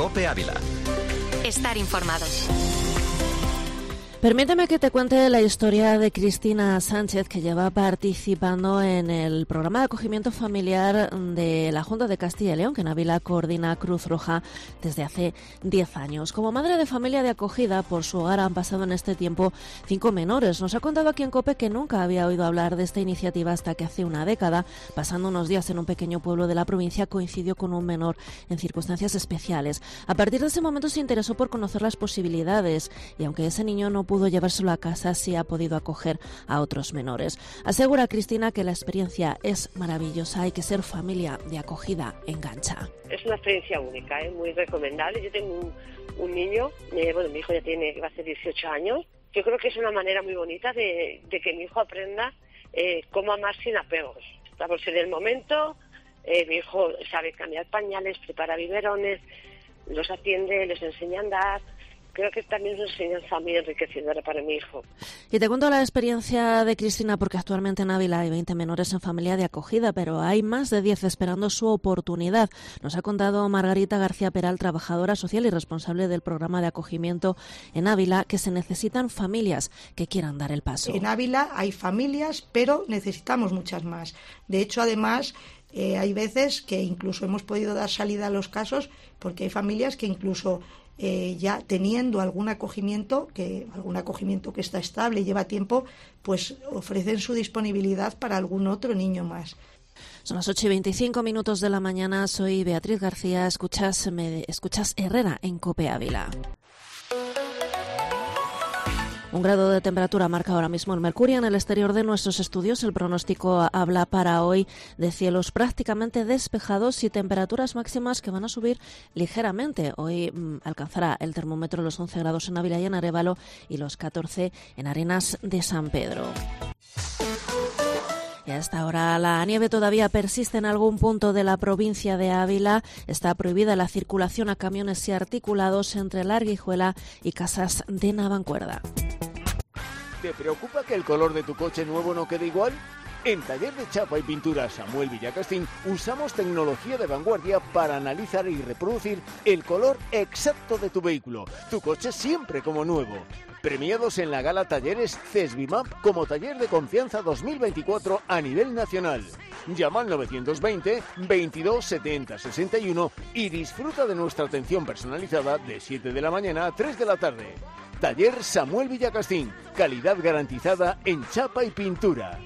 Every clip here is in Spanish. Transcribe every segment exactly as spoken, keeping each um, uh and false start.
COPE Ávila. Estar informados. Permíteme que te cuente la historia de Cristina Sánchez, que lleva participando en el programa de acogimiento familiar de la Junta de Castilla y León, que en Ávila coordina Cruz Roja desde hace diez años. Como madre de familia de acogida, por su hogar han pasado en este tiempo cinco menores. Nos ha contado aquí en COPE que nunca había oído hablar de esta iniciativa hasta que hace una década, pasando unos días en un pequeño pueblo de la provincia, coincidió con un menor en circunstancias especiales. A partir de ese momento se interesó por conocer las posibilidades y aunque ese niño no pudo llevárselo a casa, sí ha podido acoger a otros menores. Asegura Cristina que la experiencia es maravillosa y que ser familia de acogida engancha. Es una experiencia única, es muy recomendable. Yo tengo un, un niño, eh, bueno, mi hijo ya tiene, va a ser dieciocho años. Yo creo que es una manera muy bonita de, de que mi hijo aprenda eh, cómo amar sin apegos. Estamos en el momento, eh, mi hijo sabe cambiar pañales, prepara biberones, los atiende, les enseña a andar. Creo que también es una enseñanza muy enriquecedora para mi hijo. Y te cuento la experiencia de Cristina porque actualmente en Ávila hay veinte menores en familia de acogida, pero hay más de diez esperando su oportunidad. Nos ha contado Margarita García Peral, trabajadora social y responsable del programa de acogimiento en Ávila, que se necesitan familias que quieran dar el paso. En Ávila hay familias, pero necesitamos muchas más. De hecho, además, eh, hay veces que incluso hemos podido dar salida a los casos porque hay familias que incluso Eh, ya teniendo algún acogimiento, que algún acogimiento que está estable y lleva tiempo, pues ofrecen su disponibilidad para algún otro niño más. Son las ocho y veinticinco minutos de la mañana. Soy Beatriz García. Escuchas, me, escuchas Herrera en COPE Ávila. Un grado de temperatura marca ahora mismo el mercurio en el exterior de nuestros estudios. El pronóstico habla para hoy de cielos prácticamente despejados y temperaturas máximas que van a subir ligeramente. Hoy mmm, alcanzará el termómetro los once grados en Ávila y en Arévalo y los catorce en Arenas de San Pedro. Y a esta hora la nieve todavía persiste en algún punto de la provincia de Ávila. Está prohibida la circulación a camiones y articulados entre La Arguijuela y Casas de Navancuerda. ¿Te preocupa que el color de tu coche nuevo no quede igual? En Taller de Chapa y Pintura Samuel Villacastín usamos tecnología de vanguardia para analizar y reproducir el color exacto de tu vehículo. Tu coche siempre como nuevo. Premiados en la gala Talleres CESBIMAP como Taller de Confianza dos mil veinticuatro a nivel nacional. Llama al novecientos veinte, veintidós, setenta, sesenta y uno y disfruta de nuestra atención personalizada de siete de la mañana a tres de la tarde. Taller Samuel Villacastín, calidad garantizada en chapa y pintura.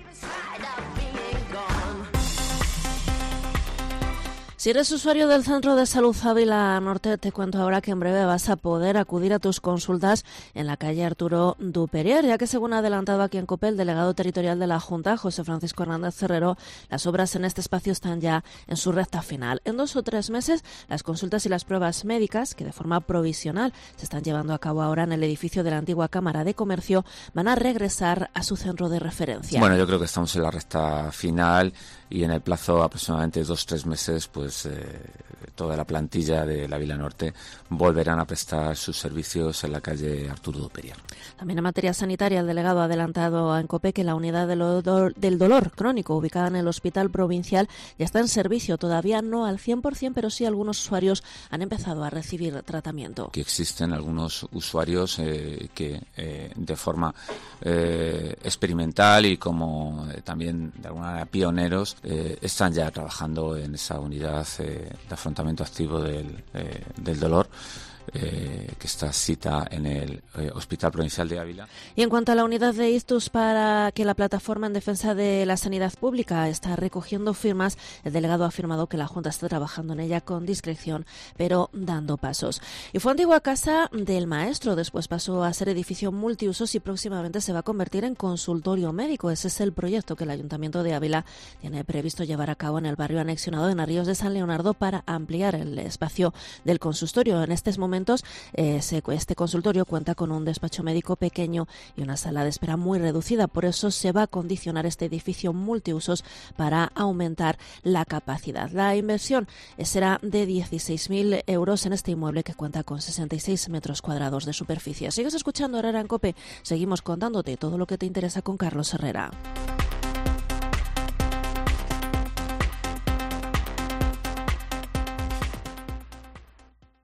Si eres usuario del Centro de Salud Ávila Norte, te cuento ahora que en breve vas a poder acudir a tus consultas en la calle Arturo Duperier, ya que según ha adelantado aquí en COPE el delegado territorial de la Junta, José Francisco Hernández Cerrero, las obras en este espacio están ya en su recta final. En dos o tres meses, las consultas y las pruebas médicas, que de forma provisional se están llevando a cabo ahora en el edificio de la antigua Cámara de Comercio, van a regresar a su centro de referencia. Bueno, yo creo que estamos en la recta final y en el plazo aproximadamente de dos o tres meses, pues Eh, toda la plantilla de la Ávila Norte volverán a prestar sus servicios en la calle Arturo Duperier. También en materia sanitaria, el delegado ha adelantado en COPE que la unidad del dolor, del dolor crónico ubicada en el Hospital Provincial ya está en servicio, todavía no al cien por ciento, pero sí algunos usuarios han empezado a recibir tratamiento. Que existen algunos usuarios eh, que eh, de forma eh, experimental y como eh, también de alguna manera pioneros eh, están ya trabajando en esa unidad eh, de afrontamiento activo del, eh, del dolor. Eh, que está cita en el eh, Hospital Provincial de Ávila. Y en cuanto a la unidad de Ictus, para que la plataforma en defensa de la sanidad pública está recogiendo firmas, el delegado ha afirmado que la Junta está trabajando en ella con discreción, pero dando pasos. Y fue antigua casa del maestro, después pasó a ser edificio multiusos y próximamente se va a convertir en consultorio médico. Ese es el proyecto que el Ayuntamiento de Ávila tiene previsto llevar a cabo en el barrio anexionado de Narríos de San Leonardo para ampliar el espacio del consultorio. En estos momentos este consultorio cuenta con un despacho médico pequeño y una sala de espera muy reducida. Por eso se va a condicionar este edificio multiusos para aumentar la capacidad. La inversión será de dieciséis mil euros en este inmueble que cuenta con sesenta y seis metros cuadrados de superficie. Sigues escuchando Herrera en COPE. Seguimos contándote todo lo que te interesa con Carlos Herrera.